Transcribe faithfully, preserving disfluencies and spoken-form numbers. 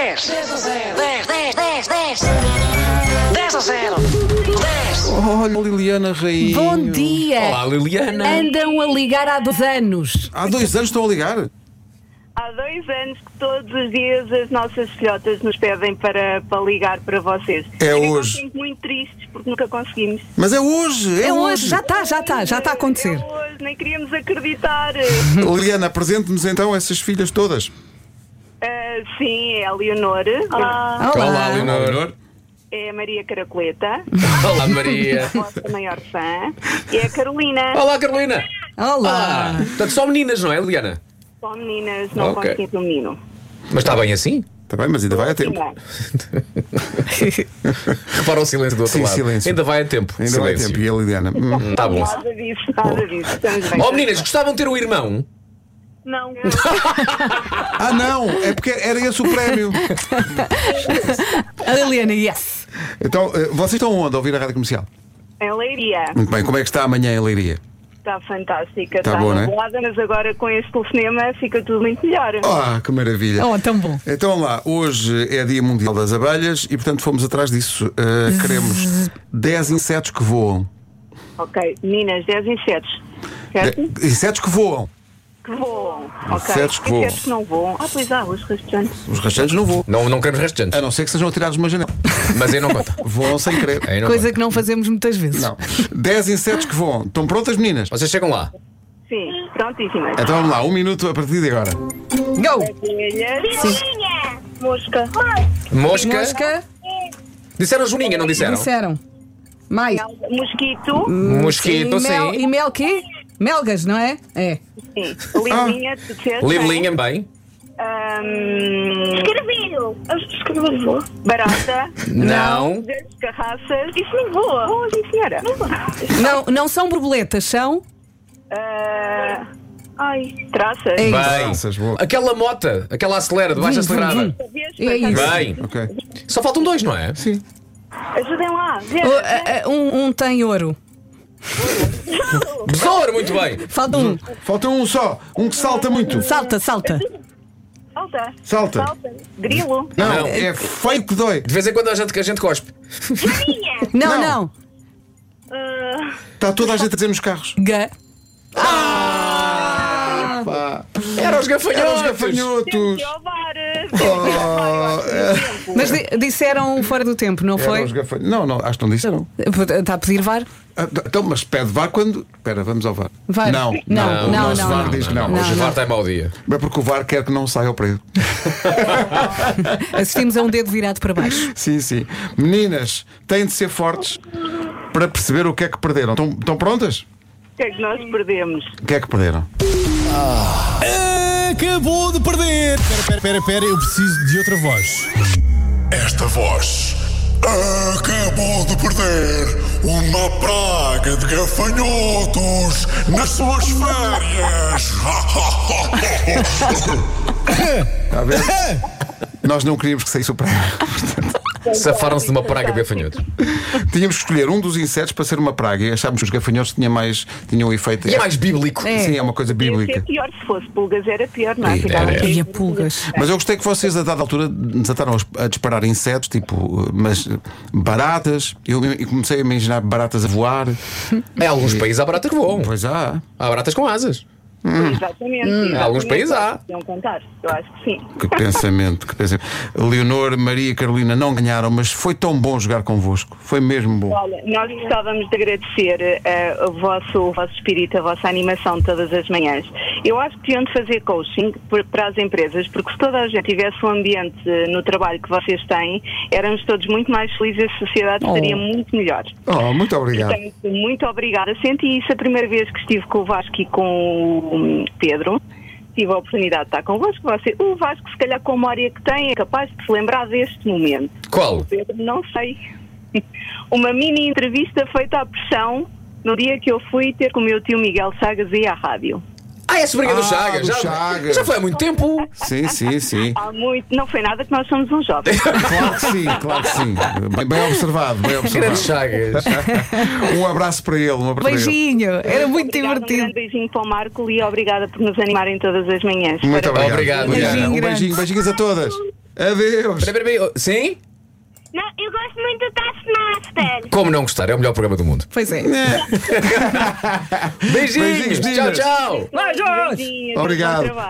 dez, dez a zero, dez, dez, dez, dez, dez a zero, dez. Olha, Liliana Rainha. Bom dia! Olá, Liliana. Andam a ligar há dois anos. Há dois anos estão a ligar? Há dois anos que todos os dias as nossas filhotas nos pedem para, para ligar para vocês. É E hoje. Estamos muito tristes porque nunca conseguimos. Mas é hoje, é, É hoje, já está, já está, já está a acontecer. É hoje, nem queríamos acreditar. Liliana, apresente-nos então essas filhas todas. Ah, sim, é a Leonor. Olá. Olá, Leonor. É a Maria Caracoleta, Olá, Maria. a vossa maior fã. E é a Carolina. Olá, Carolina. Olá! Ah, portanto, só meninas, não é, Liliana? Só meninas, não Ok. conseguimos um menino. Mas está bem assim? Está bem, mas ainda vai a tempo. Não. Repara o silêncio do outro Sim, lado. silêncio. Ainda vai a tempo. Ainda vai a Silêncio. tempo. E a Liliana? Hum. Está bom. Nada disso, nada disso. Estamos bem. Oh, meninas, gostavam de ter um irmão? Não. Ah, não, é porque era esse o prémio. A Liliana, yes! Então, eh, vocês estão onde a ouvir a rádio comercial? Em Leiria. Muito bem, como é que está amanhã em Leiria? Está fantástica. Tá Está bom, né? nublada, mas agora com este telefonema fica tudo muito melhor. Ah, que maravilha. Oh, tão bom. Então lá, hoje é Dia Mundial das Abelhas e portanto fomos atrás disso. Uh, queremos dez insetos que voam. Ok, meninas, dez insetos. Certo? De- insetos que voam. Que voam. Ok. Insetos que voam. Insetos que não voam. Ah, pois há, os restantes. Os restantes não voam. Não, não queremos restantes. A não ser que sejam atirados de uma janela. Mas aí não conta. Voam sem querer. Aí não Coisa conta. que não fazemos muitas vezes. Não. dez insetos que voam. Estão prontas, meninas? Vocês chegam lá. Sim, prontíssimas. Então vamos lá, um minuto a partir de agora. Go! Abelhas. Mosca. Mosca. Mosca, Disseram Juninha, não disseram? disseram. Mais. Mosquito. Mosquito, e mel, sim. E mel quê? Melgas, não é? É. Sim. Libelinha, tu disseste. Libelinha, bem. Um... Escravilho. Escravilho. Barata. Não. Carraças. Isso não voa. Voa, sim, senhora. Não voa. Não, não são borboletas, são. Ah, ai, traças. É isso. Bem. Graças, boa. Aquela mota, aquela acelera, de baixa Vum, vum, acelerada. É isso. Bem. Ok. Só faltam dois, não é? Sim. Ajudem lá. Vê, O- a- a- Um, um tem ouro. Besouro, muito bem. Falta um. Falta um só. Um que salta muito. Salta, salta. Salta. Salta. Salta. Grilo. Não, Não. é feio que dói. De vez em quando a gente, a gente cospe. Não, Não. não. Ah, Está toda a gente a dizer nos carros. Ga. Pá. Era os gafanhotos. Eram os gafanhotos. de ovar. Oh, Mas di- disseram fora do tempo, não Eram foi? os gafanhotos. Não, não, acho que não disseram. Está a pedir VAR? Ah, Então, mas pede VAR quando. Espera, vamos ao VAR. VAR. Não, Não, o não, nosso não, VAR não. diz que não. Não, Hoje o não. VAR está em mau dia. É porque o VAR quer que não saia ao preço. Assistimos a um dedo virado para baixo. Sim, sim. Meninas, têm de ser fortes para perceber o que é que perderam. Estão, estão prontas? O que é que nós perdemos? O que é que perderam? Acabou de perder! Espera, espera, espera, espera, eu preciso de outra voz. Esta voz acabou de perder uma praga de gafanhotos nas suas férias. Está a ver? Nós não queríamos que saísse o prémio. Safaram-se de uma praga de gafanhotos. Tínhamos que escolher um dos insetos para ser uma praga e achámos que os gafanhotos tinham mais tinham um efeito. E é mais bíblico. É. Sim, é uma coisa Ia bíblica. ser pior se fosse pulgas, era pior, não é? Era, Ficava era. cheio E a de pulgas. Mas eu gostei que vocês, a dada altura, desataram a disparar insetos, tipo, mas baratas. Eu e comecei a imaginar baratas a voar. Em alguns países há baratas que voam. Pois há. Há baratas com asas. Exatamente. exatamente. alguns países há. Podiam contar, eu acho que sim. Que pensamento, que pensamento. Leonor, Maria e Carolina não ganharam, mas foi tão bom jogar convosco. Foi mesmo bom. Olha, nós gostávamos de agradecer eh, o, vosso, o vosso espírito, a vossa animação todas as manhãs. Eu acho que deviam de fazer coaching por- para as empresas, porque se toda a gente tivesse um ambiente eh, no trabalho que vocês têm, éramos todos muito mais felizes, a sociedade estaria muito melhor. Oh, muito obrigado. Portanto, muito obrigada. Senti isso a primeira vez que estive com o Vasco e com o hum, Pedro. Tive a oportunidade de estar convosco. Você, o Vasco, se calhar com a memória que tem, é capaz de se lembrar deste momento. Qual? Pedro, não sei. Uma mini entrevista feita à pressão no dia que eu fui ter com o meu tio Miguel Chagas e à rádio. Ah, é a sobrinha do Ah, Chagas. do Já, Chagas. já foi há muito tempo. Sim, sim, sim. Há muito. Não foi nada que nós somos uns jovens. Claro que sim, claro que sim. Bem, bem observado, bem Grande observado. Chagas. Um abraço para ele, um abraço para ele. Beijinho, era muito Obrigada, um divertido. grande beijinho para o Marco e obrigada por nos animarem todas as manhãs. Muito Parabéns. obrigado. Obrigado, Liliana. Beijinho Um grande. beijinho, beijinhos a todas. Adeus. Peraí, peraí, peraí. Sim? Não, eu gosto muito do Taskmaster. Como não gostar? É o melhor programa do mundo. Pois é. Beijinhos. Beijinhos, Tchau, meninas. tchau. Vai, Jorge! Beijinhos, Obrigado. bom trabalho.